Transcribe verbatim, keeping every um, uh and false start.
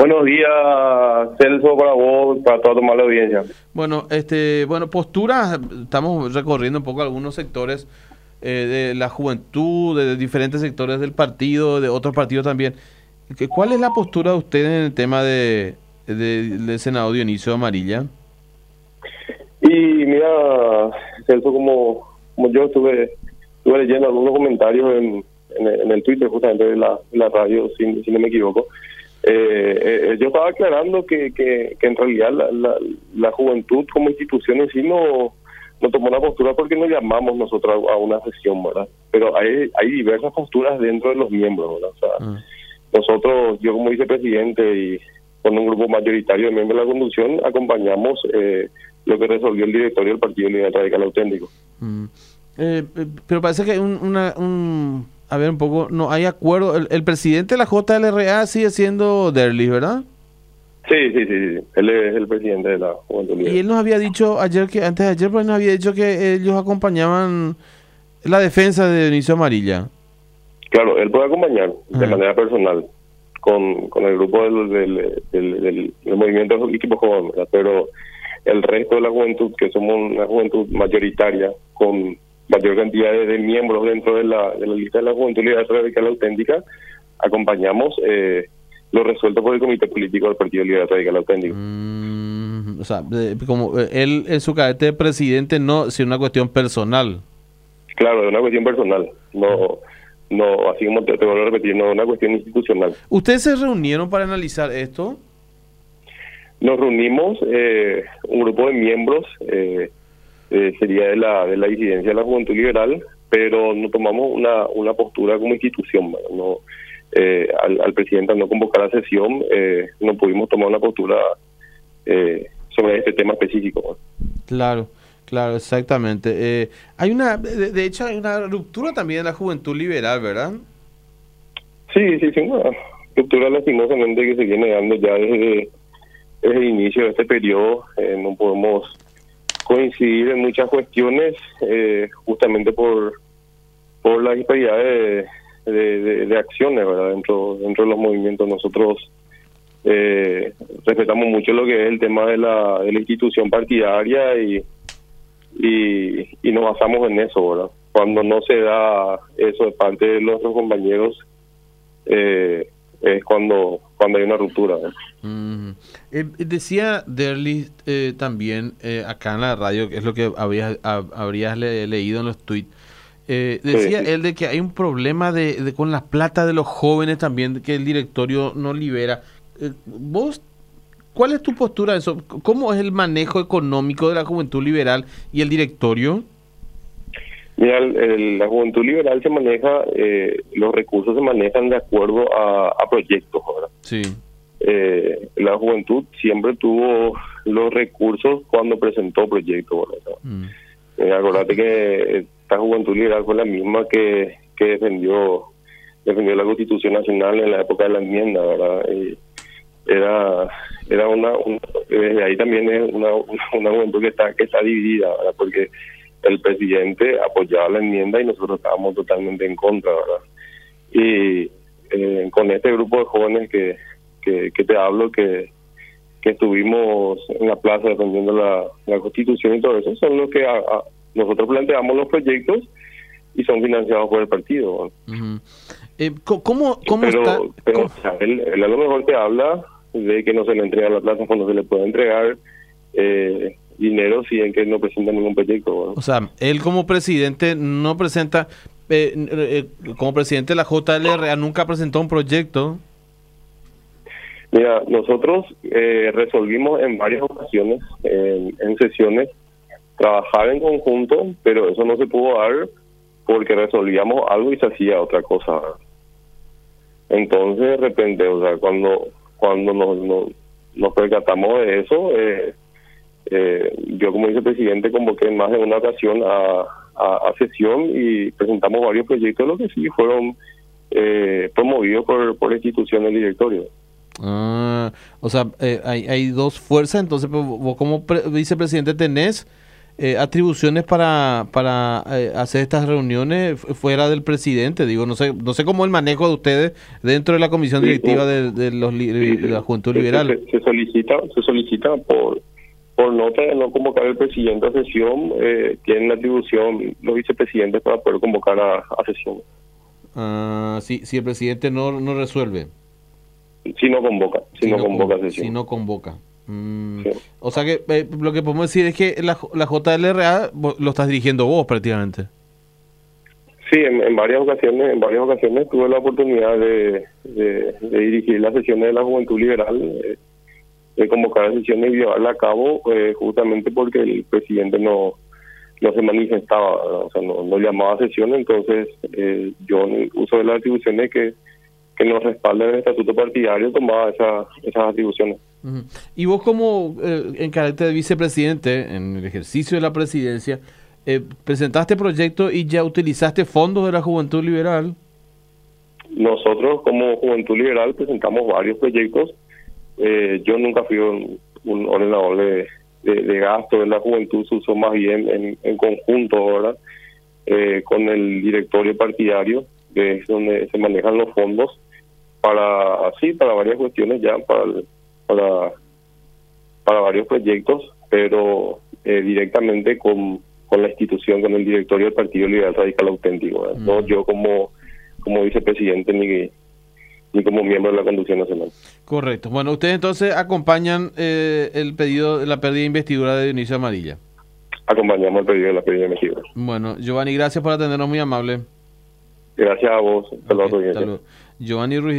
Buenos días, Celso, para vos, para toda tomar la audiencia. Bueno, este, bueno, posturas, estamos recorriendo un poco algunos sectores eh, de la juventud, de diferentes sectores del partido, de otros partidos también. ¿Qué- ¿Cuál es la postura de usted en el tema de, de- del senador Dionisio Amarilla? Y mira, Celso, como, como yo estuve, estuve leyendo algunos comentarios en, en, el en el Twitter, justamente de la, de la radio, si, si no me equivoco, eh, eh, yo estaba aclarando que, que, que en realidad la, la, la juventud como institución en sí no, no tomó una postura porque no llamamos nosotros a, a una sesión, ¿verdad? Pero hay, hay diversas posturas dentro de los miembros, ¿verdad? O sea, Ah. nosotros, yo como vicepresidente y con un grupo mayoritario de miembros de la conducción, acompañamos eh, lo que resolvió el directorio del Partido Liberal Radical Auténtico. Mm. Eh, eh, pero parece que hay un, una, un, a ver un poco, no hay acuerdo. El, el presidente de la J L R A sigue siendo Derlis, ¿verdad? Sí, sí, sí, sí. Él es el presidente de la Juventud Y Liberal. él nos había dicho ayer que, antes de ayer, pues nos había dicho que ellos acompañaban la defensa de Dionisio Amarilla. Claro, él puede acompañar de Ah. manera personal con, con el grupo del, del, del, del- del movimiento de los equipos jóvenes, ¿verdad? Pero el resto de la juventud, que somos una juventud mayoritaria, con mayor cantidad de, de miembros dentro de la, de la lista de la Juventud Liberal Radical Auténtica, acompañamos eh, lo resuelto por el Comité Político del Partido Liberal Radical Auténtico. Mm, o sea, de- como eh, él en su carácter de presidente, no, sino una cuestión personal. Claro, es una cuestión personal, no, no, así como te, te vuelvo a repetir, no es una cuestión institucional. ¿Ustedes se reunieron para analizar esto? Nos reunimos, eh, un grupo de miembros, eh, eh, sería de la de la disidencia de la Juventud Liberal, pero no tomamos una, una postura como institución, ¿verdad? No, eh, al, al presidente al no convocar a sesión, eh, no pudimos tomar una postura eh, sobre este tema específico, ¿verdad? Claro, claro, exactamente. Eh, hay una, de, de hecho, hay una ruptura también en la juventud liberal, ¿verdad? Sí, sí, sí, una ruptura lastimosamente que se viene dando ya desde, desde el inicio de este periodo. Eh, no podemos coincidir en muchas cuestiones, eh, justamente por por la disparidad de, de, de- de acciones, ¿verdad? Dentro dentro de los movimientos nosotros eh, respetamos mucho lo que es el tema de la, de la institución partidaria y, y y nos basamos en eso, ¿verdad? Cuando no se da eso de parte de nuestros compañeros, eh, es cuando cuando hay una ruptura, ¿verdad? Mm. Eh, decía Derlis eh, también eh, acá en la radio, que es lo que habías, hab- habrías le- leído en los tweets. Eh, decía Sí, sí. él de que hay un problema de, de con la plata de los jóvenes también, que el directorio no libera. Eh, ¿Vos cuál es tu postura de eso? ¿Cómo es el manejo económico de la juventud liberal y el directorio? Mira, el- el- la Juventud Liberal se maneja, eh, los recursos se manejan de acuerdo a, a proyectos, ¿verdad? Sí. Eh, la juventud siempre tuvo los recursos cuando presentó proyectos, ¿verdad? Mm. Eh, acordate que esta Juventud Liberal fue la misma que, que defendió defendió la Constitución Nacional en la época de la enmienda, ¿verdad? Y era era una, un- desde ahí también es una, una juventud que está que está dividida, ¿verdad? Porque el presidente apoyaba la enmienda y nosotros estábamos totalmente en contra, ¿verdad? Y eh, con este grupo de jóvenes que, que, que te hablo, que, que estuvimos en la plaza defendiendo la, la Constitución y todo eso, son los que a- a- nosotros planteamos los proyectos y son financiados por el partido, ¿no? Ujú. Eh, co- ¿Cómo, cómo pero está? pero cómo- o sea, él, él a lo mejor te habla de que no se le entrega a la plaza cuando se le puede entregar eh, dinero si en que no presenta ningún proyecto, ¿no? O sea, él como presidente no presenta, eh, eh, como presidente de la J L R A nunca presentó un proyecto. Mira, nosotros eh, resolvimos en varias ocasiones, en, en sesiones, trabajar en conjunto, pero eso no se pudo dar porque resolvíamos algo y se hacía otra cosa, ¿verdad? Entonces, de repente, o sea, cuando cuando nos, nos, nos percatamos de eso, eh, eh, yo como vicepresidente convoqué en más de una ocasión a, a, a sesión y presentamos varios proyectos, lo que sí fueron eh, promovidos por, por la institución del directorio. Ah, o sea, eh, hay, hay dos fuerzas, entonces pues, vos como pre- vicepresidente tenés eh, atribuciones para para eh, hacer estas reuniones fuera del presidente? Digo, no sé no sé cómo el manejo de ustedes dentro de la comisión directiva sí, de, de, los, de la Juventud Liberal. Se, se solicita se solicita por por nota de no convocar al presidente a sesión, eh, tienen la atribución los vicepresidentes para poder convocar a, a sesión. Ah, si, si el presidente no, no resuelve. Si no convoca, si, si no, no convoca con, sesión. Si no convoca. Mm, sí. O sea que eh, lo que podemos decir es que la, la J L R A lo estás dirigiendo vos prácticamente. Sí, en, en varias ocasiones en varias ocasiones tuve la oportunidad de, de, de dirigir las sesiones de la Juventud Liberal, eh, de convocar sesiones y llevarla a cabo, eh, justamente porque el presidente no no se manifestaba, o sea, no, no llamaba a sesión. Entonces eh, yo en el uso de las atribuciones que, que nos respaldan el estatuto partidario tomaba esa, esas atribuciones. Uh-huh. Y vos como eh, en carácter de vicepresidente, en el ejercicio de la presidencia, eh, presentaste proyectos y ya utilizaste fondos de la Juventud Liberal. Nosotros como Juventud Liberal presentamos varios proyectos. Eh, yo nunca fui un, un ordenador de, de, de gasto de la juventud, se usó más bien en, en conjunto ahora eh, con el directorio partidario, que es donde se manejan los fondos para así para varias cuestiones ya para para para varios proyectos, pero eh, directamente con, con la institución, con el directorio del Partido Liberal Radical Auténtico, ¿verdad? Mm. No yo como como vicepresidente ni ni como miembro de la conducción nacional. Correcto. Bueno, ustedes entonces acompañan eh, el pedido de la pérdida de investidura de Dionisio Amarilla. Acompañamos el pedido de la pérdida de investidura. Bueno, Giovanni, gracias por atendernos, muy amable. Gracias a vos. Hasta luego. Giovanni Ruiz.